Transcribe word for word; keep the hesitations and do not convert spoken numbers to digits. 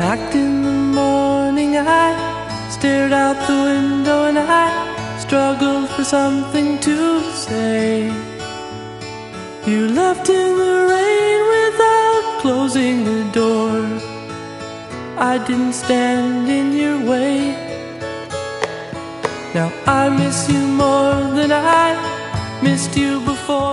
Packed in the morning, I stared out the window and I struggled for something to say. You left in the rain without closing the door. I didn't stand in your way. Now I miss you more than I missed you before.